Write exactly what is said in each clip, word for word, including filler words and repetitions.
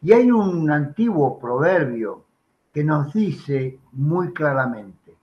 Y hay un antiguo proverbio que nos dice muy claramente: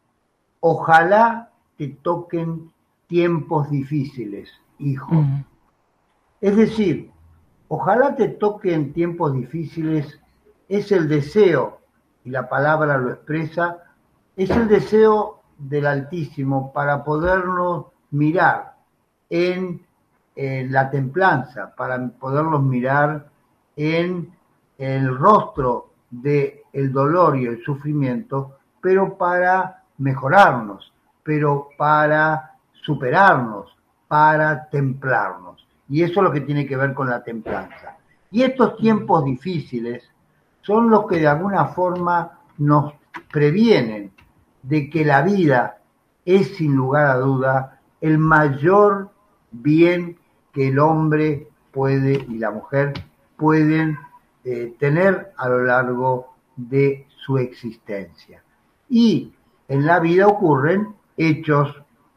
ojalá te toquen tiempos difíciles, hijo. Mm. Es decir, ojalá te toquen tiempos difíciles, es el deseo, y la palabra lo expresa, es el deseo del Altísimo para podernos mirar en, en la templanza, para poderlos mirar en el rostro del dolor y el sufrimiento, pero para mejorarnos, pero para superarnos, para templarnos. Y eso es lo que tiene que ver con la templanza. Y estos tiempos difíciles son los que de alguna forma nos previenen de que la vida es sin lugar a duda el mayor bien que el hombre puede y la mujer pueden eh, tener a lo largo de su existencia. Y en la vida ocurren hechos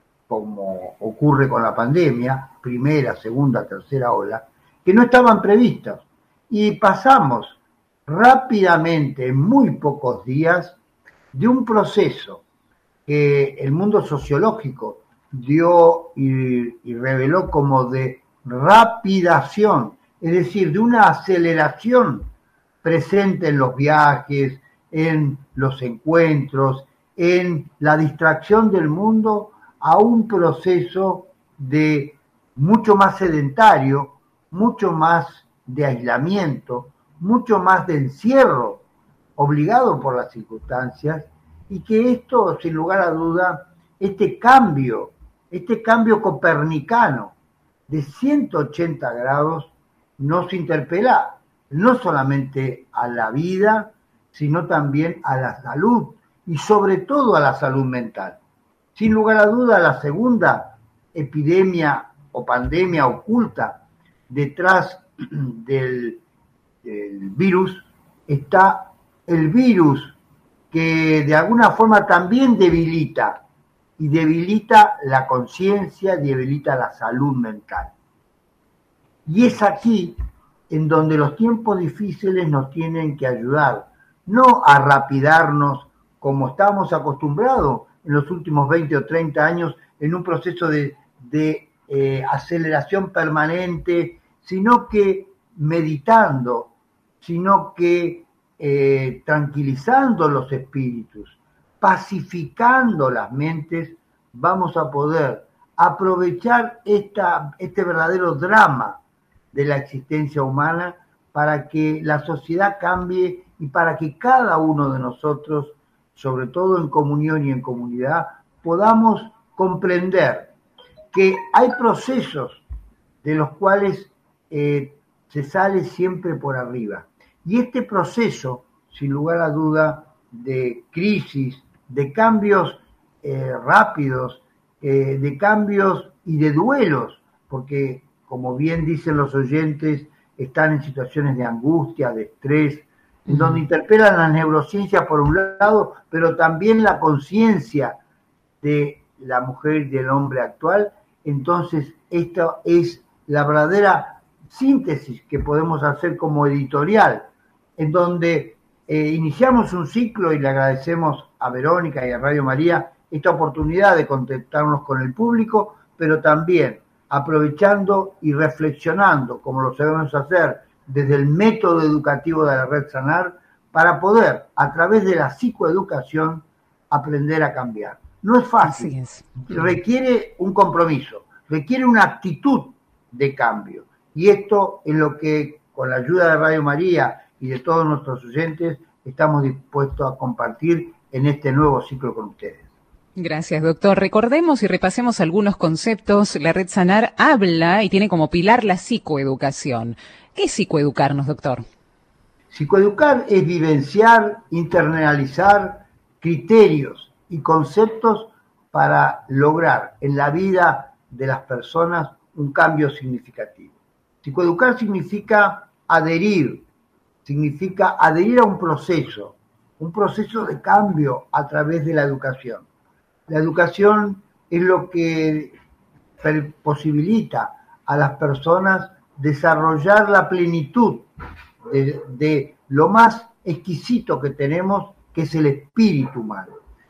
como ocurre con la pandemia, primera, segunda, tercera ola, que no estaban previstos. Y pasamos rápidamente, en muy pocos días, de un proceso que el mundo sociológico dio y, y reveló como de rapidación, es decir, de una aceleración presente en los viajes, en los encuentros, en la distracción del mundo, a un proceso de mucho más sedentario, mucho más de aislamiento, mucho más de encierro, obligado por las circunstancias, y que esto, sin lugar a duda, este cambio, este cambio copernicano de ciento ochenta grados nos interpela no solamente a la vida, sino también a la salud y sobre todo a la salud mental. Sin lugar a duda, la segunda epidemia o pandemia oculta detrás del, del virus está el virus que de alguna forma también debilita y debilita la conciencia, debilita la salud mental. Y es aquí en donde los tiempos difíciles nos tienen que ayudar, no a rapidarnos como estábamos acostumbrados en los últimos veinte o treinta años en un proceso de, de eh, aceleración permanente, sino que meditando, sino que eh, tranquilizando los espíritus, pacificando las mentes, vamos a poder aprovechar esta, este verdadero drama de la existencia humana para que la sociedad cambie y para que cada uno de nosotros, sobre todo en comunión y en comunidad, podamos comprender que hay procesos de los cuales eh, se sale siempre por arriba. Y este proceso, sin lugar a duda, de crisis, de cambios eh, rápidos, eh, de cambios y de duelos, porque como bien dicen los oyentes, están en situaciones de angustia, de estrés, en donde interpelan las neurociencias por un lado, pero también la conciencia de la mujer y del hombre actual. Entonces, esta es la verdadera síntesis que podemos hacer como editorial, en donde eh, iniciamos un ciclo y le agradecemos a Verónica y a Radio María esta oportunidad de contactarnos con el público, pero también aprovechando y reflexionando, como lo sabemos hacer desde el método educativo de la Red Sanar, para poder, a través de la psicoeducación, aprender a cambiar. No es fácil, Así es. requiere un compromiso, requiere una actitud de cambio. Y esto es lo que, con la ayuda de Radio María y de todos nuestros oyentes, estamos dispuestos a compartir en este nuevo ciclo con ustedes. Gracias, doctor. Recordemos y repasemos algunos conceptos. La Red Sanar habla y tiene como pilar la psicoeducación. ¿Qué es psicoeducarnos, doctor? Psicoeducar es vivenciar, internalizar criterios y conceptos para lograr en la vida de las personas un cambio significativo. Psicoeducar significa adherir, significa adherir a un proceso, un proceso de cambio a través de la educación. La educación es lo que posibilita a las personas desarrollar la plenitud de, de lo más exquisito que tenemos, que es el espíritu humano.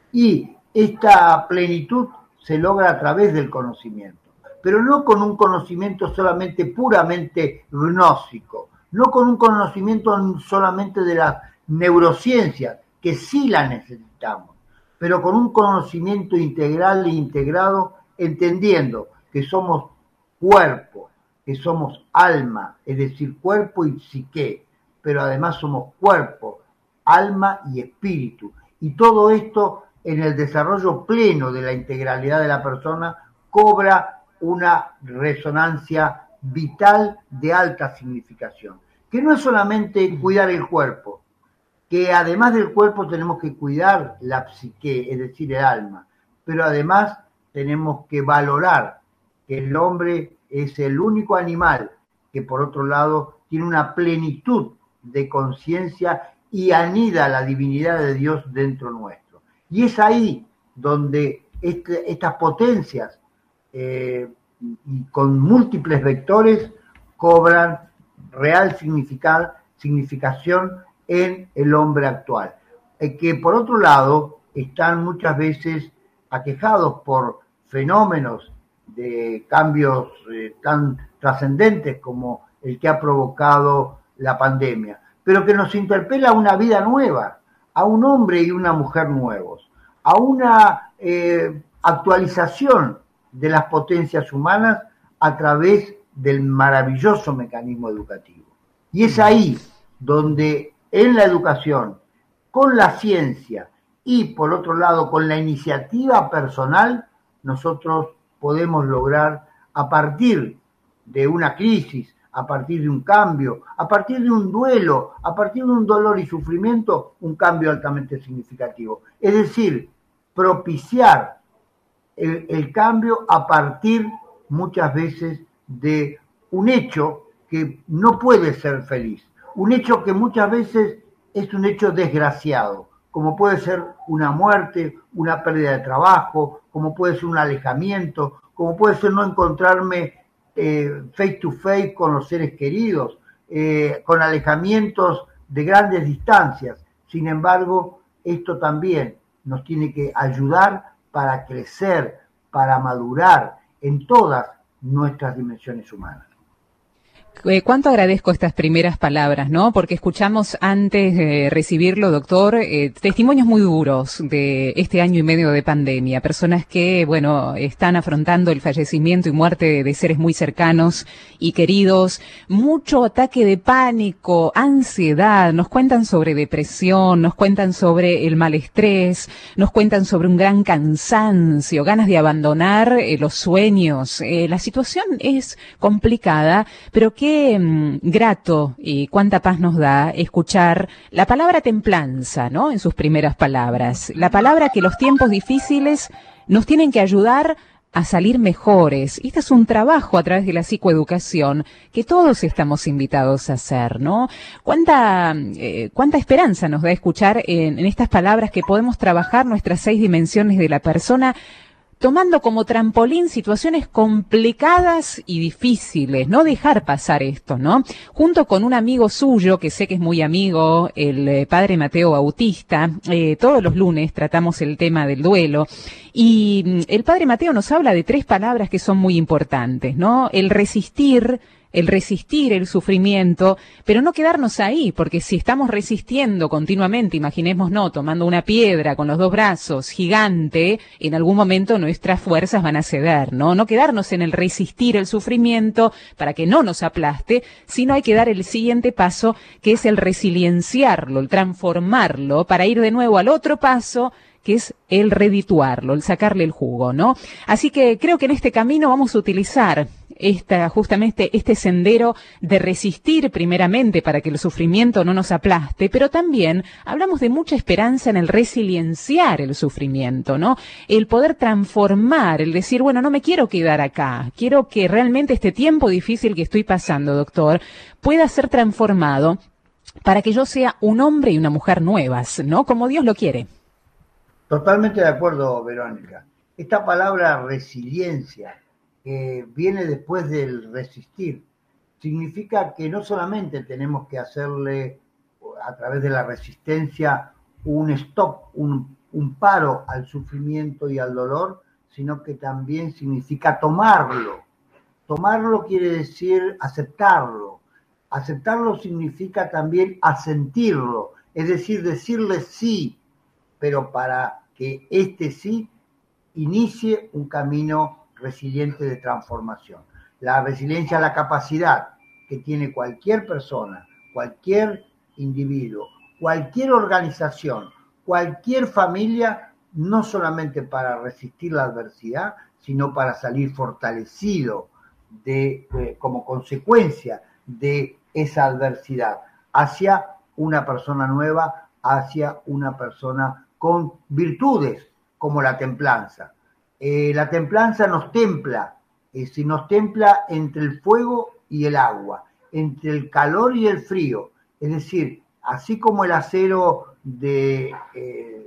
Y esta plenitud se logra a través del conocimiento, pero no con un conocimiento solamente puramente gnóstico, no con un conocimiento solamente de las neurociencias, que sí la necesitamos, pero con un conocimiento integral e integrado, entendiendo que somos cuerpo, que somos alma, es decir, cuerpo y psique, pero además somos cuerpo, alma y espíritu. Y todo esto en el desarrollo pleno de la integralidad de la persona cobra una resonancia vital de alta significación, que no es solamente cuidar el cuerpo, que además del cuerpo tenemos que cuidar la psique, es decir, el alma, pero además tenemos que valorar que el hombre es el único animal que, por otro lado, tiene una plenitud de conciencia y anida la divinidad de Dios dentro nuestro. Y es ahí donde este, estas potencias, eh, y con múltiples vectores, cobran real significación en el hombre actual, eh, que por otro lado están muchas veces aquejados por fenómenos de cambios eh, tan trascendentes como el que ha provocado la pandemia, pero que nos interpela a una vida nueva, a un hombre y una mujer nuevos, a una eh, actualización de las potencias humanas a través del maravilloso mecanismo educativo. Y es ahí donde en la educación, con la ciencia y por otro lado con la iniciativa personal, nosotros podemos lograr, a partir de una crisis, a partir de un cambio, a partir de un duelo, a partir de un dolor y sufrimiento, un cambio altamente significativo. Es decir, propiciar el, el cambio a partir muchas veces de un hecho que no puede ser feliz, un hecho que muchas veces es un hecho desgraciado, como puede ser una muerte, una pérdida de trabajo, como puede ser un alejamiento, como puede ser no encontrarme eh, face to face con los seres queridos, eh, con alejamientos de grandes distancias. Sin embargo, esto también nos tiene que ayudar para crecer, para madurar en todas nuestras dimensiones humanas. Eh, cuánto agradezco estas primeras palabras, ¿no? Porque escuchamos antes de recibirlo, doctor, eh, testimonios muy duros de este año y medio de pandemia. Personas que, bueno, están afrontando el fallecimiento y muerte de seres muy cercanos y queridos. Mucho ataque de pánico, ansiedad. Nos cuentan sobre depresión, nos cuentan sobre el malestés, nos cuentan sobre un gran cansancio, ganas de abandonar eh, los sueños. Eh, la situación es complicada, pero que Qué mm, grato y cuánta paz nos da escuchar la palabra templanza, ¿no? En sus primeras palabras. La palabra que los tiempos difíciles nos tienen que ayudar a salir mejores. Este es un trabajo a través de la psicoeducación que todos estamos invitados a hacer, ¿no? Cuánta, eh, cuánta esperanza nos da escuchar en, en estas palabras que podemos trabajar nuestras seis dimensiones de la persona, tomando como trampolín situaciones complicadas y difíciles, no dejar pasar esto, ¿no? Junto con un amigo suyo, que sé que es muy amigo, el eh, padre Mateo Bautista, eh, todos los lunes tratamos el tema del duelo, y mm, el padre Mateo nos habla de tres palabras que son muy importantes, ¿no? El resistir, el resistir el sufrimiento, pero no quedarnos ahí, porque si estamos resistiendo continuamente, imaginemos, no, tomando una piedra con los dos brazos, gigante, en algún momento nuestras fuerzas van a ceder, ¿no? No quedarnos en el resistir el sufrimiento para que no nos aplaste, sino hay que dar el siguiente paso, que es el resilienciarlo, el transformarlo, para ir de nuevo al otro paso, que es el redituarlo, el sacarle el jugo, ¿no? Así que creo que en este camino vamos a utilizar esta, justamente este sendero de resistir primeramente para que el sufrimiento no nos aplaste, pero también hablamos de mucha esperanza en el resilienciar el sufrimiento, ¿no? El poder transformar, el decir, bueno, no me quiero quedar acá, quiero que realmente este tiempo difícil que estoy pasando, doctor, pueda ser transformado para que yo sea un hombre y una mujer nuevas, ¿no? Como Dios lo quiere. Totalmente de acuerdo, Verónica. Esta palabra resiliencia, que viene después del resistir, significa que no solamente tenemos que hacerle a través de la resistencia un stop, un, un paro al sufrimiento y al dolor, sino que también significa tomarlo. Tomarlo quiere decir aceptarlo. Aceptarlo significa también asentirlo, es decir, decirle sí, pero para que este sí inicie un camino resiliente de transformación. La resiliencia es la capacidad que tiene cualquier persona, cualquier individuo, cualquier organización, cualquier familia, no solamente para resistir la adversidad, sino para salir fortalecido de, de, como consecuencia de esa adversidad hacia una persona nueva, hacia una persona con virtudes como la templanza. Eh, la templanza nos templa, eh, si nos templa entre el fuego y el agua, entre el calor y el frío. Es decir, así como el acero de eh,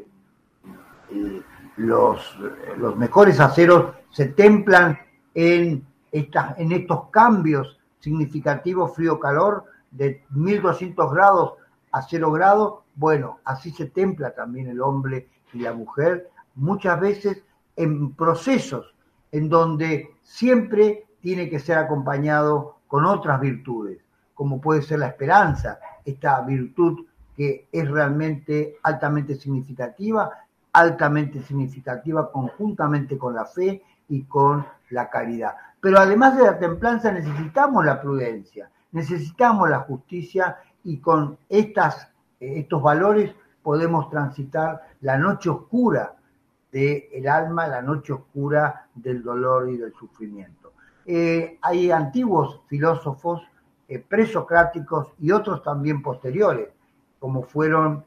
eh, los, los mejores aceros se templan en, estas, en estos cambios significativos frío-calor de mil doscientos grados a cero grados, bueno, así se templa también el hombre y la mujer, muchas veces en procesos en donde siempre tiene que ser acompañado con otras virtudes, como puede ser la esperanza, esta virtud que es realmente altamente significativa, altamente significativa conjuntamente con la fe y con la caridad. Pero además de la templanza necesitamos la prudencia, necesitamos la justicia y con estas, estos valores podemos transitar la noche oscura del alma, la noche oscura del dolor y del sufrimiento. Eh, hay antiguos filósofos eh, presocráticos y otros también posteriores, como fueron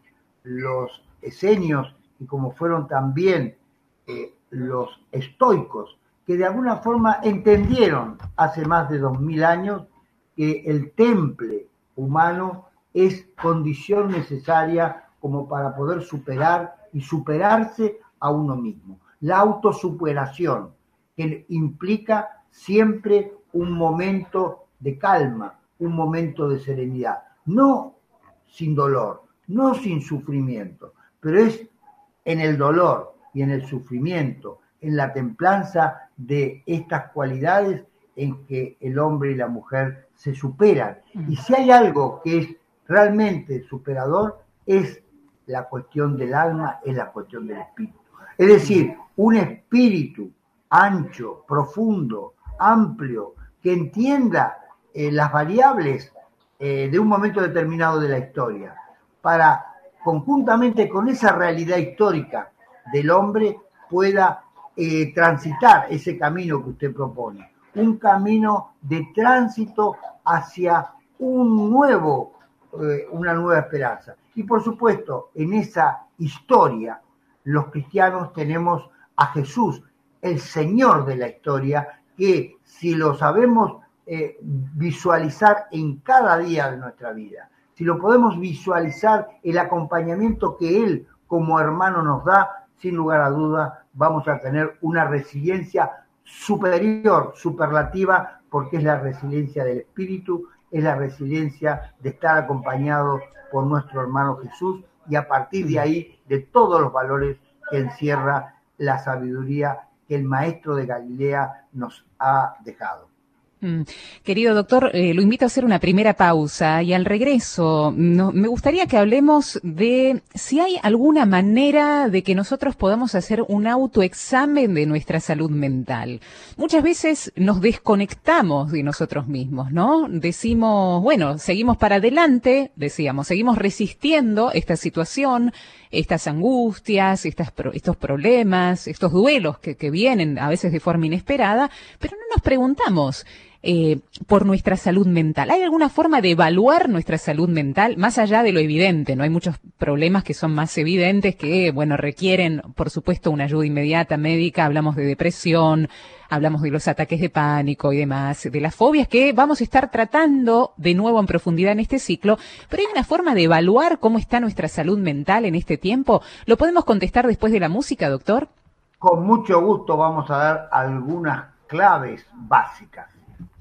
los esenios y como fueron también eh, los estoicos, que de alguna forma entendieron hace más de dos mil años que el temple humano es condición necesaria como para poder superar y superarse a uno mismo. La autosuperación, que implica siempre un momento de calma, un momento de serenidad, no sin dolor, no sin sufrimiento, pero es en el dolor y en el sufrimiento, en la templanza de estas cualidades en que el hombre y la mujer se superan. Y si hay algo que es realmente superador, es la cuestión del alma, es la cuestión del espíritu. Es decir, un espíritu ancho, profundo, amplio, que entienda eh, las variables eh, de un momento determinado de la historia, para conjuntamente con esa realidad histórica del hombre pueda eh, transitar ese camino que usted propone, un camino de tránsito hacia un nuevo, eh, una nueva esperanza. Y por supuesto, en esa historia, los cristianos tenemos a Jesús, el Señor de la historia, que si lo sabemos eh, visualizar en cada día de nuestra vida, si lo podemos visualizar, el acompañamiento que Él como hermano nos da, sin lugar a duda, vamos a tener una resiliencia superior, superlativa, porque es la resiliencia del espíritu, es la resiliencia de estar acompañado por nuestro hermano Jesús, y a partir de ahí, de todos los valores que encierra la sabiduría que el maestro de Galilea nos ha dejado. Mm. Querido doctor, eh, lo invito a hacer una primera pausa y al regreso no, me gustaría que hablemos de si hay alguna manera de que nosotros podamos hacer un autoexamen de nuestra salud mental. Muchas veces nos desconectamos de nosotros mismos, ¿no? Decimos, bueno, seguimos para adelante, decíamos, seguimos resistiendo esta situación, estas angustias, estas, estos problemas, estos duelos que, que vienen a veces de forma inesperada, pero no nos preguntamos eh, por nuestra salud mental. ¿Hay alguna forma de evaluar nuestra salud mental más allá de lo evidente? No hay muchos problemas que son más evidentes que, bueno, requieren, por supuesto, una ayuda inmediata médica. Hablamos de depresión, hablamos de los ataques de pánico y demás, de las fobias que vamos a estar tratando de nuevo en profundidad en este ciclo, pero hay una forma de evaluar cómo está nuestra salud mental en este tiempo. ¿Lo podemos contestar después de la música, doctor? Con mucho gusto vamos a dar algunas claves básicas.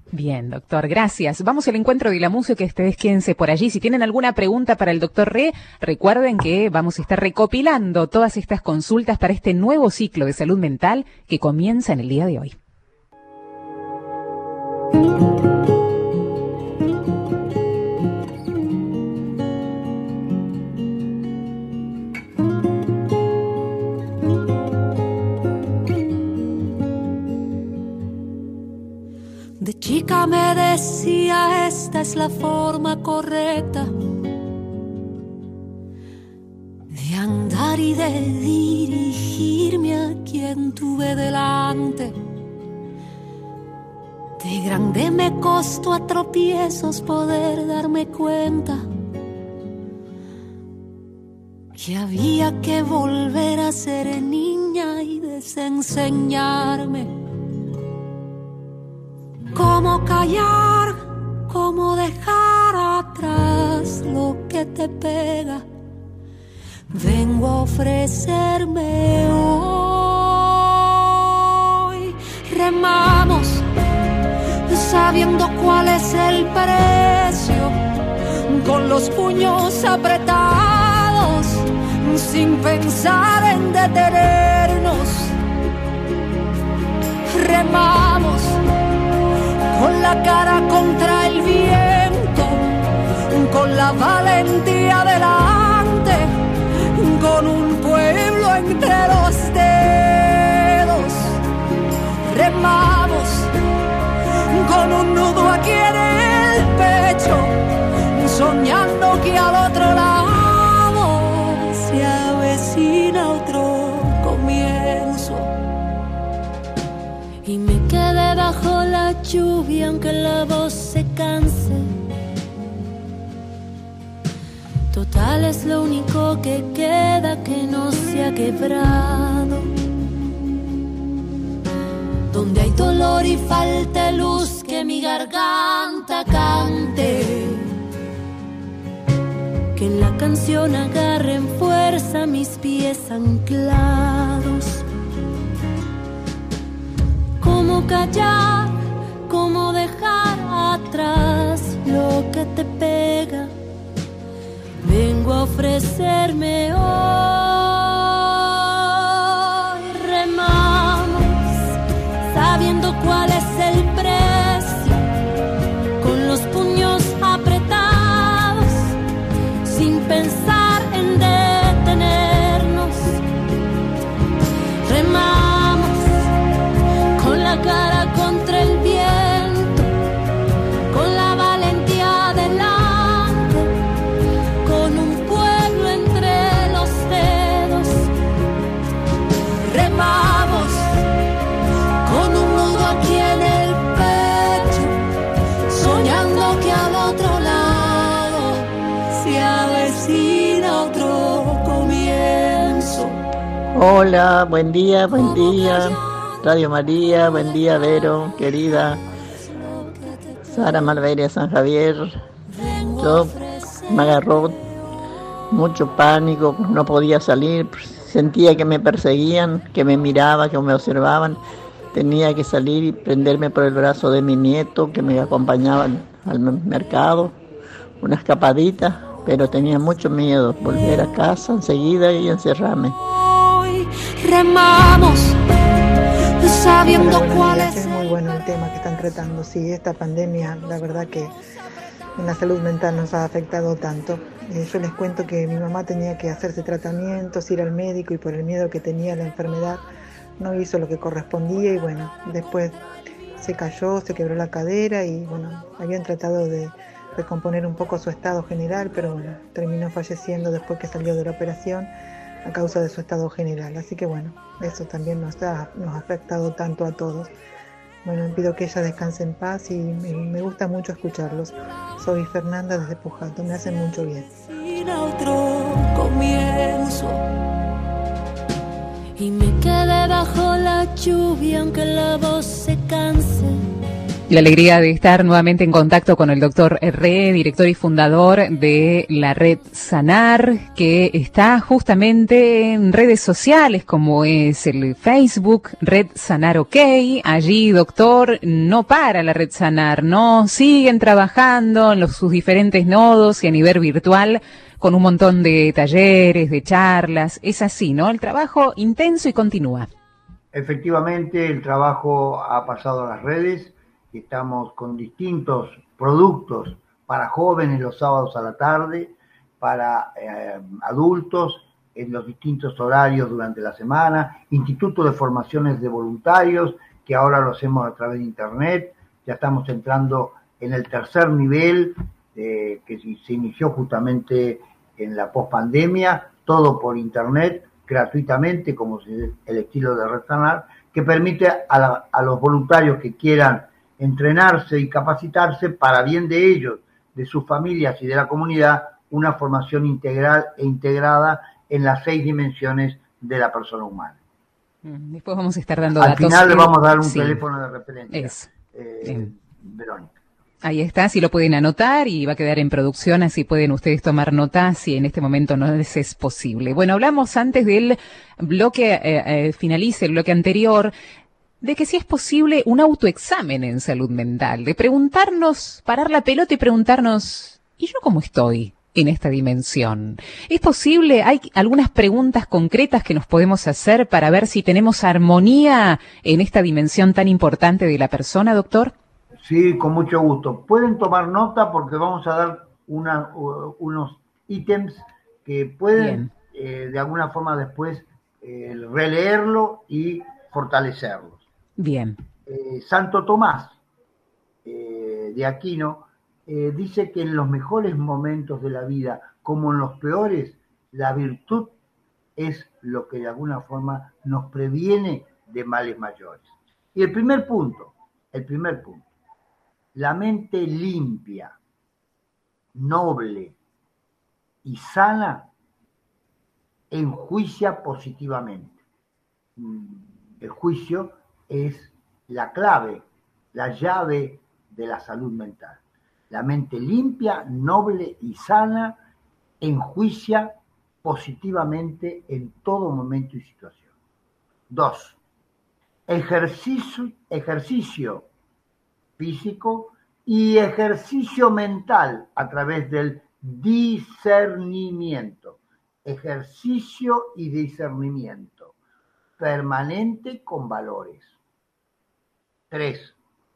Bien, doctor, gracias. Vamos al encuentro de la música, ustedes quédense por allí. Si tienen alguna pregunta para el doctor Re, recuerden que vamos a estar recopilando todas estas consultas para este nuevo ciclo de salud mental que comienza en el día de hoy. De chica me decía, esta es la forma correcta de andar y de dirigirme a quien tuve delante. De grande me costó a tropiezos poder darme cuenta que había que volver a ser niña y desenseñarme cómo callar, cómo dejar atrás lo que te pega. Vengo a ofrecerme hoy. Remamos sabiendo cuál es el precio, con los puños apretados, sin pensar en detenernos. Remamos con la cara contra el viento, con la valentía delante, con un pueblo entre los dedos. Remamos con un nudo aquí en el pecho, soñando que al otro lado se avecina otro comienzo. Y me quedé bajo la lluvia aunque la voz se canse. Total es lo único que queda que no se ha quebrado. Donde hay dolor y falta luz, que mi garganta cante. Que en la canción agarren fuerza mis pies anclados. Cómo callar, cómo dejar atrás lo que te pega. Vengo a ofrecerme hoy. Remamos sabiendo cuál es el precio, con los puños apretados, sin pensar en detenernos. Remamos con la cara contra el viento, con la valentía delante, con un pueblo entre los dedos. Remamos con un nudo aquí en el pecho, soñando que al otro lado se avecina otro comienzo. Hola, buen día, buen día, Radio María, buen día, Vero, querida Sara Malveria San Javier. Yo me agarró mucho pánico, no podía salir, sentía que me perseguían, que me miraban, que me observaban. Tenía que salir y prenderme por el brazo de mi nieto, que me acompañaban al mercado, una escapadita, pero tenía mucho miedo, volver a casa enseguida y encerrarme. Hoy remamos sabiendo cuál es. Es muy bueno el tema que están tratando. Sí, esta pandemia, la verdad que en la salud mental nos ha afectado tanto. Eh, yo les cuento que mi mamá tenía que hacerse tratamientos, ir al médico, y por el miedo que tenía a la enfermedad no hizo lo que correspondía, y bueno, después se cayó, se quebró la cadera y bueno, habían tratado de recomponer un poco su estado general, pero bueno, terminó falleciendo después que salió de la operación a causa de su estado general. Así que bueno, eso también nos ha, nos ha afectado tanto a todos. Bueno, pido que ella descanse en paz y me, me gusta mucho escucharlos. Soy Fernanda desde Pujato, me hacen mucho bien. Sin otro comienzo. Y me quedé bajo la lluvia aunque la voz se canse. La alegría de estar nuevamente en contacto con el doctor Herré, director y fundador de la red Sanar, que está justamente en redes sociales como es el Facebook, Red Sanar OK. Allí, doctor, no para la red Sanar, ¿no? Siguen trabajando en los, sus diferentes nodos y a nivel virtual con un montón de talleres, de charlas. Es así, ¿no? El trabajo intenso y continúa. Efectivamente, el trabajo ha pasado a las redes. Estamos con distintos productos para jóvenes los sábados a la tarde, para eh, adultos en los distintos horarios durante la semana, Instituto de Formaciones de Voluntarios, que ahora lo hacemos a través de Internet. Ya estamos entrando en el tercer nivel, eh, que se inició justamente en la pospandemia, todo por Internet, gratuitamente, como es el estilo de Red Sanar, que permite a, la, a los voluntarios que quieran entrenarse y capacitarse para bien de ellos, de sus familias y de la comunidad, una formación integral e integrada en las seis dimensiones de la persona humana. Después vamos a estar dando Al datos. Al final le vamos a dar un sí. teléfono de referencia, es. Eh, Verónica. Ahí está, si lo pueden anotar y va a quedar en producción, así pueden ustedes tomar nota si en este momento no les es posible. Bueno, hablamos antes del bloque, eh, eh, finalice el bloque anterior, de que si es posible un autoexamen en salud mental, de preguntarnos, parar la pelota y preguntarnos, ¿y yo cómo estoy en esta dimensión? ¿Es posible? ¿Hay algunas preguntas concretas que nos podemos hacer para ver si tenemos armonía en esta dimensión tan importante de la persona, doctor? Sí, con mucho gusto. Pueden tomar nota porque vamos a dar una, uh, unos ítems que pueden eh, de alguna forma después eh, releerlo y fortalecerlos. Bien. Eh, Santo Tomás eh, de Aquino eh, dice que en los mejores momentos de la vida, como en los peores, la virtud es lo que de alguna forma nos previene de males mayores. Y el primer punto, el primer punto, la mente limpia, noble y sana enjuicia positivamente. El juicio es la clave, la llave de la salud mental. La mente limpia, noble y sana enjuicia positivamente en todo momento y situación. Dos, ejercicio, ejercicio físico y ejercicio mental a través del discernimiento. Ejercicio y discernimiento permanente con valores. Tres,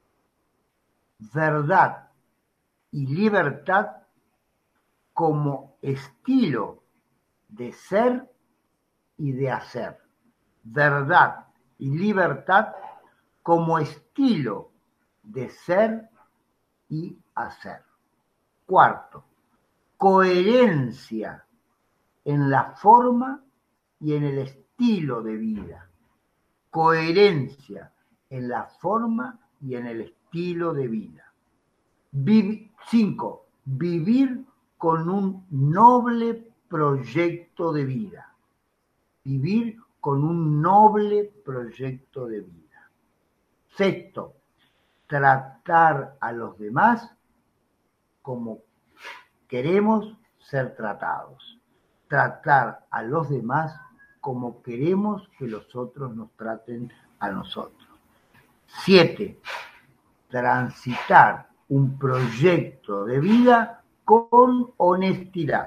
verdad y libertad como estilo de ser y de hacer. Verdad y libertad como estilo de ser y hacer. Cuarto, coherencia en la forma y en el estilo de vida. Coherencia en la forma y en el estilo de vida. Viv- cinco, vivir con un noble proyecto de vida. Vivir con un noble proyecto de vida. Sexto, tratar a los demás como queremos ser tratados. Tratar a los demás como queremos que los otros nos traten a nosotros. Siete, transitar un proyecto de vida con honestidad.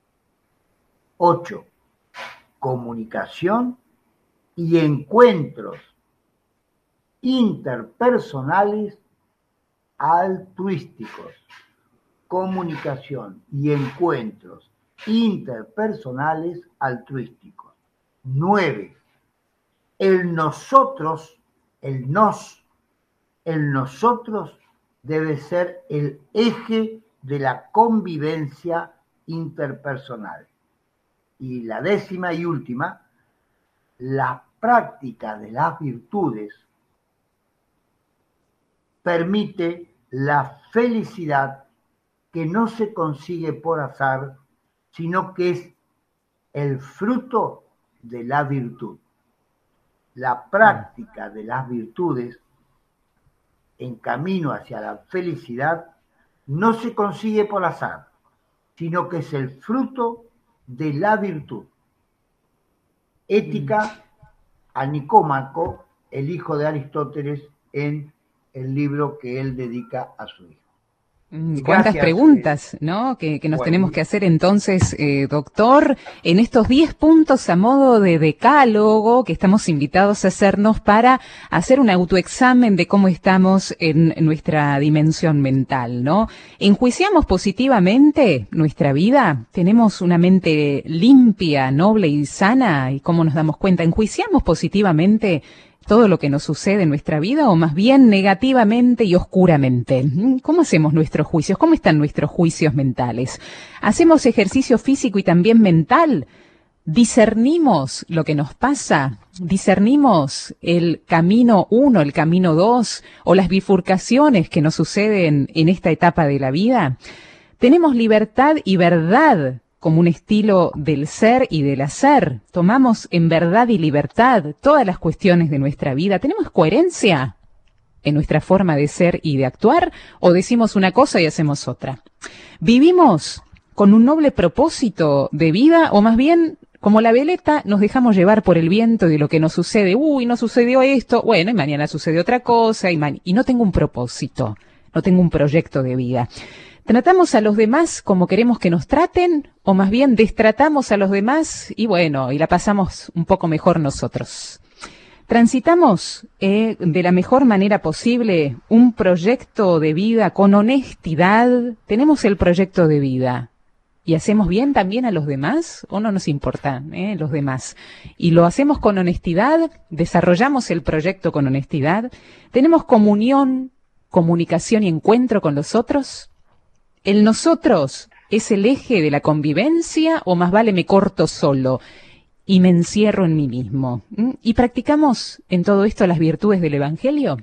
Ocho, comunicación y encuentros interpersonales altruísticos. Comunicación y encuentros interpersonales altruísticos. Nueve, el nosotros, el nos, el nosotros debe ser el eje de la convivencia interpersonal. Y la décima y última, la práctica de las virtudes permite la felicidad que no se consigue por azar, sino que es el fruto de la virtud. La práctica de las virtudes en camino hacia la felicidad no se consigue por azar, sino que es el fruto de la virtud. Ética a Nicómaco, el hijo de Aristóteles, en el libro que él dedica a su hijo. Cuántas Gracias, preguntas, ¿no? Que, que nos bueno. tenemos que hacer entonces, eh, doctor, en estos diez puntos a modo de decálogo que estamos invitados a hacernos para hacer un autoexamen de cómo estamos en nuestra dimensión mental, ¿no? ¿Enjuiciamos positivamente nuestra vida? ¿Tenemos una mente limpia, noble y sana? ¿Y cómo nos damos cuenta? ¿Enjuiciamos positivamente todo lo que nos sucede en nuestra vida o más bien negativamente y oscuramente? ¿Cómo hacemos nuestros juicios? ¿Cómo están nuestros juicios mentales? ¿Hacemos ejercicio físico y también mental? ¿Discernimos lo que nos pasa? ¿Discernimos el camino uno, el camino dos o las bifurcaciones que nos suceden en esta etapa de la vida? ¿Tenemos libertad y verdad como un estilo del ser y del hacer? ¿Tomamos en verdad y libertad todas las cuestiones de nuestra vida? ¿Tenemos coherencia en nuestra forma de ser y de actuar? ¿O decimos una cosa y hacemos otra? ¿Vivimos con un noble propósito de vida o más bien, como la veleta, nos dejamos llevar por el viento de lo que nos sucede? Uy, no sucedió esto, bueno, y mañana sucede otra cosa, y, y no tengo un propósito, no tengo un proyecto de vida. ¿Tratamos a los demás como queremos que nos traten? ¿O más bien destratamos a los demás y bueno, y la pasamos un poco mejor nosotros? ¿Transitamos eh, de la mejor manera posible un proyecto de vida con honestidad? ¿Tenemos el proyecto de vida y hacemos bien también a los demás? ¿O no nos importan eh, los demás? ¿Y lo hacemos con honestidad? ¿Desarrollamos el proyecto con honestidad? ¿Tenemos comunión, comunicación y encuentro con los otros? ¿El nosotros es el eje de la convivencia o más vale me corto solo y me encierro en mí mismo? ¿Mm? ¿Y practicamos en todo esto las virtudes del Evangelio?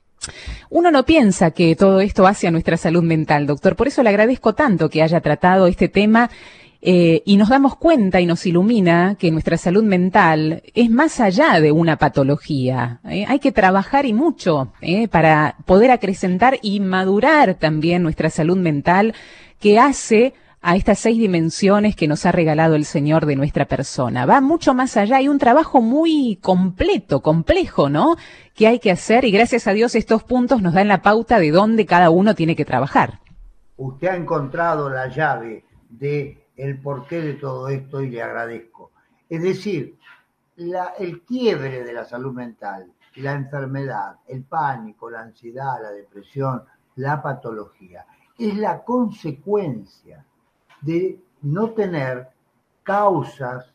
Uno no piensa que todo esto hace a nuestra salud mental, doctor. Por eso le agradezco tanto que haya tratado este tema eh, y nos damos cuenta y nos ilumina que nuestra salud mental es más allá de una patología. ¿eh? Hay que trabajar y mucho ¿eh? para poder acrecentar y madurar también nuestra salud mental, que hace a estas seis dimensiones que nos ha regalado el Señor de nuestra persona. Va mucho más allá, hay un trabajo muy completo, complejo, ¿no?, que hay que hacer, y gracias a Dios estos puntos nos dan la pauta de dónde cada uno tiene que trabajar. Usted ha encontrado la llave de el porqué de todo esto y le agradezco. Es decir, la, el quiebre de la salud mental, la enfermedad, el pánico, la ansiedad, la depresión, la patología, es la consecuencia de no tener causas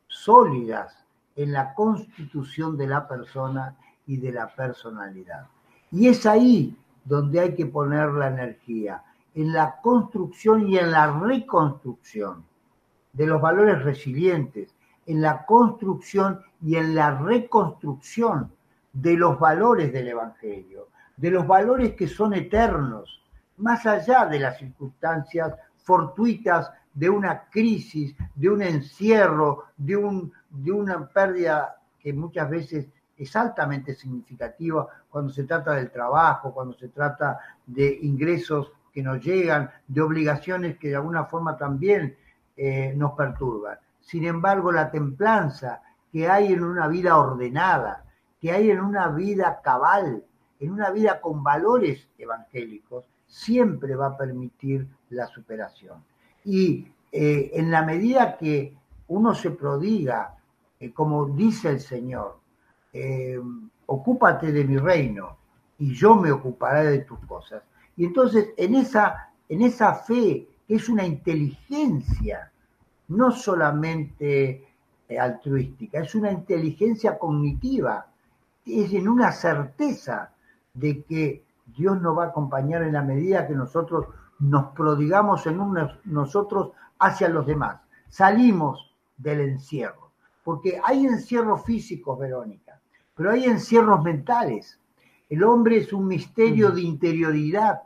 sólidas en la constitución de la persona y de la personalidad. Y es ahí donde hay que poner la energía, en la construcción y en la reconstrucción de los valores resilientes, en la construcción y en la reconstrucción de los valores del Evangelio, de los valores que son eternos, más allá de las circunstancias fortuitas de una crisis, de un encierro, de, un, de una pérdida que muchas veces es altamente significativa cuando se trata del trabajo, cuando se trata de ingresos que nos llegan, de obligaciones que de alguna forma también eh, nos perturban. Sin embargo, la templanza que hay en una vida ordenada, que hay en una vida cabal, en una vida con valores evangélicos, siempre va a permitir la superación. Y eh, en la medida que uno se prodiga, eh, como dice el Señor, eh, ocúpate de mi reino y yo me ocuparé de tus cosas. Y entonces en esa, en esa fe, que es una inteligencia, no solamente altruística, es una inteligencia cognitiva, es en una certeza de que Dios nos va a acompañar en la medida que nosotros nos prodigamos en un, nosotros hacia los demás. Salimos del encierro, porque hay encierros físicos, Verónica, pero hay encierros mentales. El hombre es un misterio de interioridad,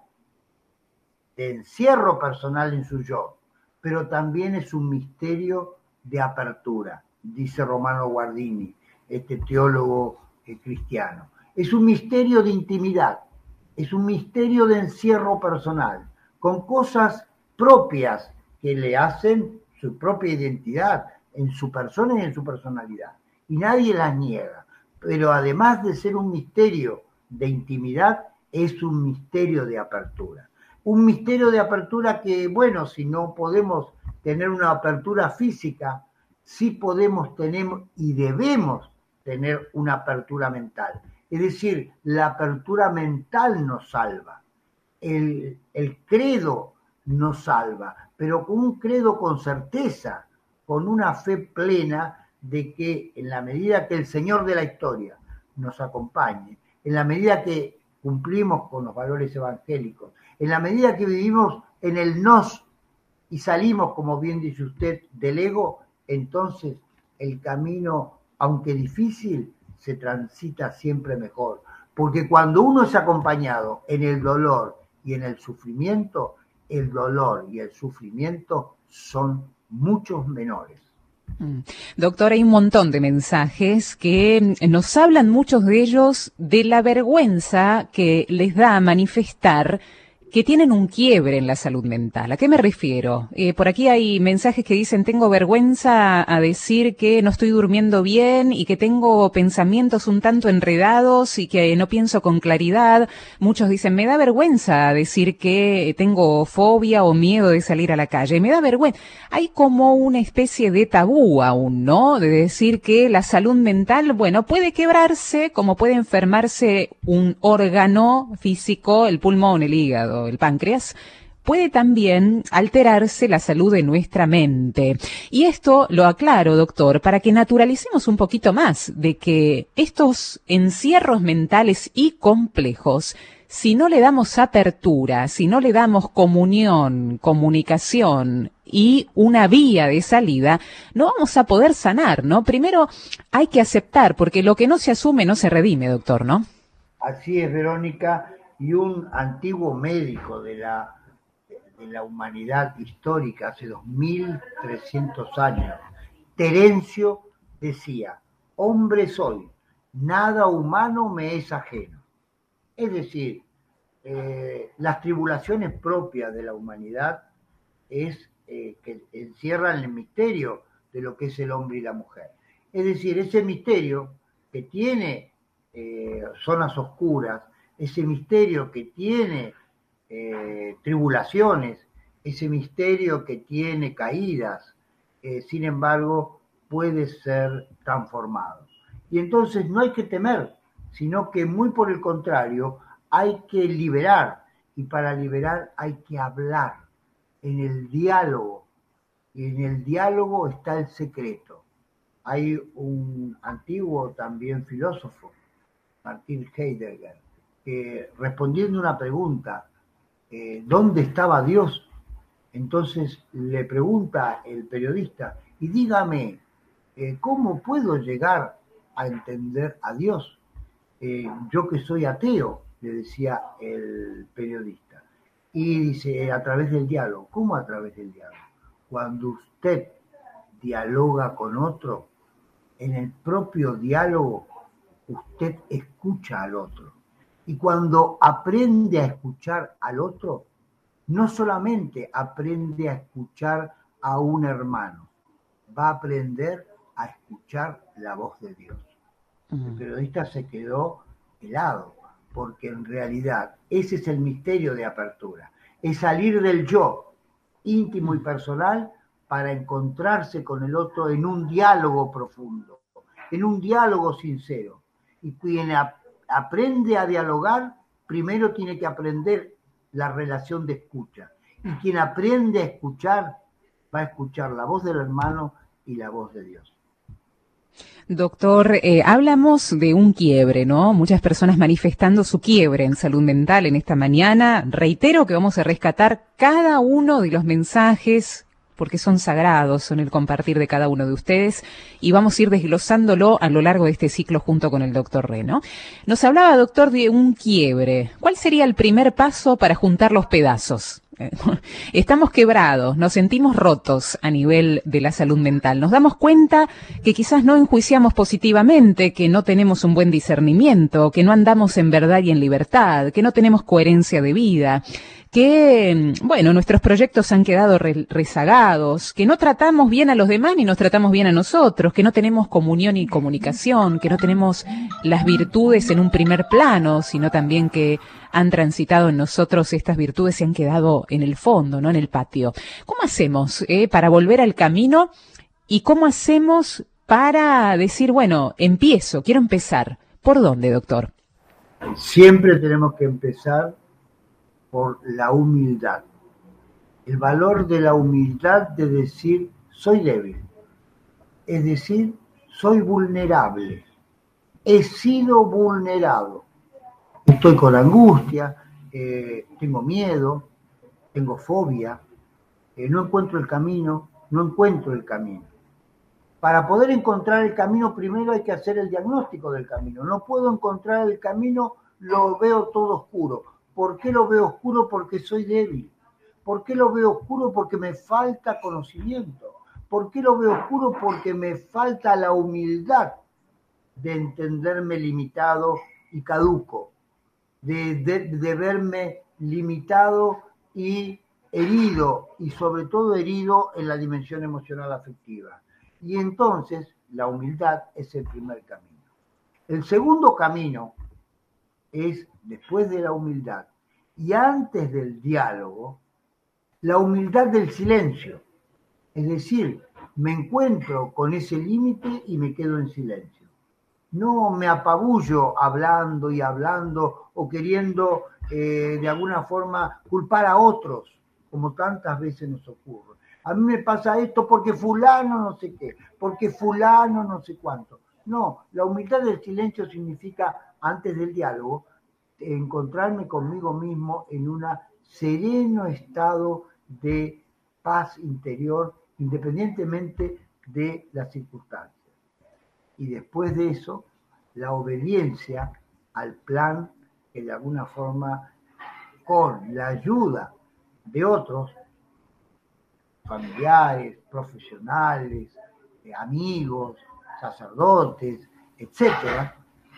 de encierro personal en su yo, pero también es un misterio de apertura, dice Romano Guardini, este teólogo eh, cristiano. Es un misterio de intimidad, es un misterio de encierro personal, con cosas propias que le hacen su propia identidad en su persona y en su personalidad. Y nadie las niega. Pero además de ser un misterio de intimidad, es un misterio de apertura. Un misterio de apertura que, bueno, si no podemos tener una apertura física, sí podemos tener y debemos tener una apertura mental. Es decir, la apertura mental nos salva. El, el credo nos salva, pero con un credo con certeza, con una fe plena de que en la medida que el Señor de la historia nos acompañe, en la medida que cumplimos con los valores evangélicos, en la medida que vivimos en el nos y salimos, como bien dice usted, del ego, entonces el camino, aunque difícil, se transita siempre mejor. Porque cuando uno es acompañado en el dolor y en el sufrimiento, el dolor y el sufrimiento son muchos menores. Doctor, hay un montón de mensajes que nos hablan, muchos de ellos, de la vergüenza que les da manifestar que tienen un quiebre en la salud mental. ¿A qué me refiero? Eh, por aquí hay mensajes que dicen: tengo vergüenza a decir que no estoy durmiendo bien y que tengo pensamientos un tanto enredados y que no pienso con claridad. Muchos dicen: me da vergüenza decir que tengo fobia o miedo de salir a la calle. Me da vergüenza. Hay como una especie de tabú aún, ¿no? De decir que la salud mental, bueno, puede quebrarse como puede enfermarse un órgano físico, el pulmón, el hígado, el páncreas. Puede también alterarse la salud de nuestra mente. Y esto lo aclaro, doctor, para que naturalicemos un poquito más de que estos encierros mentales y complejos, si no le damos apertura, si no le damos comunión, comunicación y una vía de salida, no vamos a poder sanar, ¿no? Primero hay que aceptar, porque lo que no se asume no se redime, doctor, ¿no? Así es, Verónica. Y un antiguo médico de la, de la humanidad histórica, hace dos mil trescientos años, Terencio, decía: hombre soy, nada humano me es ajeno. Es decir, eh, las tribulaciones propias de la humanidad es eh, que encierran el misterio de lo que es el hombre y la mujer. Es decir, ese misterio que tiene eh, zonas oscuras, ese misterio que tiene eh, tribulaciones, ese misterio que tiene caídas, eh, sin embargo, puede ser transformado. Y entonces no hay que temer, sino que muy por el contrario, hay que liberar, y para liberar hay que hablar en el diálogo, y en el diálogo está el secreto. Hay un antiguo también filósofo, Martin Heidegger, que respondiendo una pregunta, eh, ¿dónde estaba Dios? Entonces le pregunta el periodista: y dígame, eh, ¿cómo puedo llegar a entender a Dios? Eh, yo que soy ateo, le decía el periodista. Y dice: a través del diálogo. ¿Cómo a través del diálogo? Cuando usted dialoga con otro, en el propio diálogo usted escucha al otro. Y cuando aprende a escuchar al otro, no solamente aprende a escuchar a un hermano, va a aprender a escuchar la voz de Dios. Uh-huh. El periodista se quedó helado, porque en realidad ese es el misterio de apertura. Es salir del yo íntimo y personal para encontrarse con el otro en un diálogo profundo, en un diálogo sincero. Y quien aprende a dialogar, primero tiene que aprender la relación de escucha. Y quien aprende a escuchar, va a escuchar la voz del hermano y la voz de Dios. Doctor, eh, hablamos de un quiebre, ¿no? Muchas personas manifestando su quiebre en salud mental en esta mañana. Reitero que vamos a rescatar cada uno de los mensajes, porque son sagrados, son el compartir de cada uno de ustedes, y vamos a ir desglosándolo a lo largo de este ciclo junto con el doctor Reno. Nos hablaba, doctor, de un quiebre. ¿Cuál sería el primer paso para juntar los pedazos? estamos quebrados, nos sentimos rotos a nivel de la salud mental. Nos damos cuenta que quizás no enjuiciamos positivamente, que no tenemos un buen discernimiento, que no andamos en verdad y en libertad, que no tenemos coherencia de vida, que, bueno, nuestros proyectos han quedado re rezagados, que no tratamos bien a los demás ni nos tratamos bien a nosotros, que no tenemos comunión y comunicación, que no tenemos las virtudes en un primer plano, sino también que han transitado en nosotros estas virtudes y han quedado en el fondo, no en el patio. ¿Cómo hacemos eh, para volver al camino y cómo hacemos para decir, bueno, empiezo, quiero empezar? ¿Por dónde, doctor? Siempre tenemos que empezar por la humildad. El valor de la humildad de decir, soy débil. Es decir, soy vulnerable. He sido vulnerado. Estoy con angustia, eh, tengo miedo, tengo fobia, eh, no encuentro el camino, no encuentro el camino. Para poder encontrar el camino, primero hay que hacer el diagnóstico del camino. No puedo encontrar el camino, lo veo todo oscuro. ¿Por qué lo veo oscuro? Porque soy débil. ¿Por qué lo veo oscuro? Porque me falta conocimiento. ¿Por qué lo veo oscuro? Porque me falta la humildad de entenderme limitado y caduco, de, de, de verme limitado y herido, y sobre todo herido en la dimensión emocional afectiva. Y entonces la humildad es el primer camino. El segundo camino es, después de la humildad y antes del diálogo, la humildad del silencio. Es decir, me encuentro con ese límite y me quedo en silencio. No me apabullo hablando y hablando o queriendo eh, de alguna forma culpar a otros, como tantas veces nos ocurre. A mí me pasa esto porque fulano no sé qué, porque fulano no sé cuánto. No, la humildad del silencio significa, antes del diálogo, encontrarme conmigo mismo en un sereno estado de paz interior, independientemente de las circunstancias. Y después de eso, la obediencia al plan que de alguna forma, con la ayuda de otros, familiares, profesionales, amigos, sacerdotes, etcétera,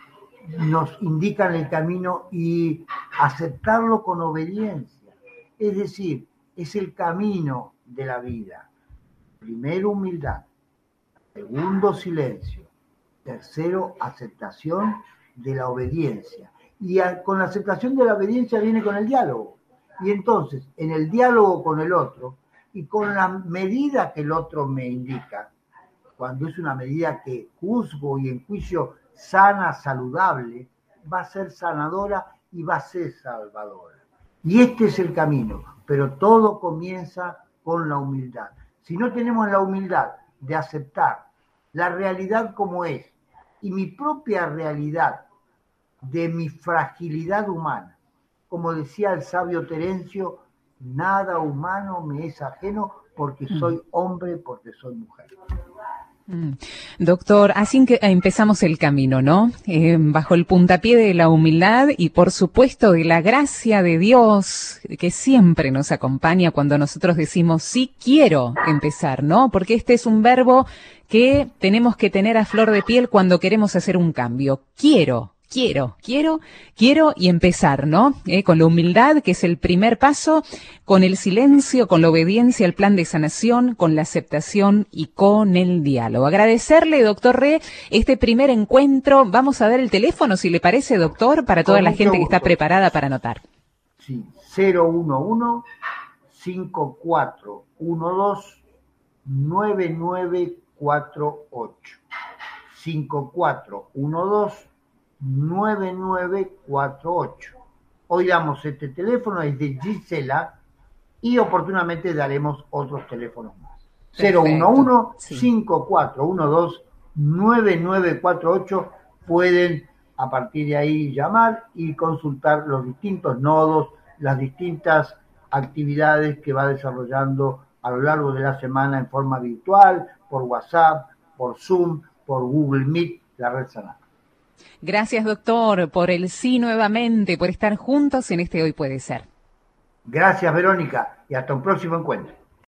nos indican el camino y aceptarlo con obediencia. Es decir, es el camino de la vida. Primero, humildad. Segundo, silencio. Tercero, aceptación de la obediencia. Y a, con la aceptación de la obediencia viene con el diálogo. Y entonces, en el diálogo con el otro y con la medida que el otro me indica, cuando es una medida que juzgo y enjuicio sana, saludable, va a ser sanadora y va a ser salvadora. Y este es el camino, pero todo comienza con la humildad. Si no tenemos la humildad de aceptar la realidad como es y mi propia realidad de mi fragilidad humana, como decía el sabio Terencio, nada humano me es ajeno porque soy hombre, porque soy mujer. Mm. Doctor, así que empezamos el camino, ¿no? Eh, bajo el puntapié de la humildad y por supuesto de la gracia de Dios que siempre nos acompaña cuando nosotros decimos sí quiero empezar, ¿no? Porque este es un verbo que tenemos que tener a flor de piel cuando queremos hacer un cambio. Quiero. Quiero, quiero, quiero y empezar, ¿no? Eh, con la humildad, que es el primer paso, con el silencio, con la obediencia al plan de sanación, con la aceptación y con el diálogo. Agradecerle, doctor Re, este primer encuentro. Vamos a dar el teléfono, si le parece, doctor, para toda la gente que está preparada para anotar. Sí, cero uno uno, cinco cuatro uno dos, nueve nueve cuatro ocho. cinco cuatro uno dos, nueve nueve cuatro ocho. Hoy damos este teléfono, es de Gisela, y oportunamente daremos otros teléfonos más. cero uno uno, cinco cuatro uno dos, nueve nueve cuatro ocho. Pueden a partir de ahí llamar y consultar los distintos nodos, las distintas actividades que va desarrollando a lo largo de la semana en forma virtual, por WhatsApp, por Zoom, por Google Meet, la red Sanar. Gracias, doctor, por el sí nuevamente, por estar juntos en este Hoy Puede Ser. Gracias, Verónica, y hasta un próximo encuentro.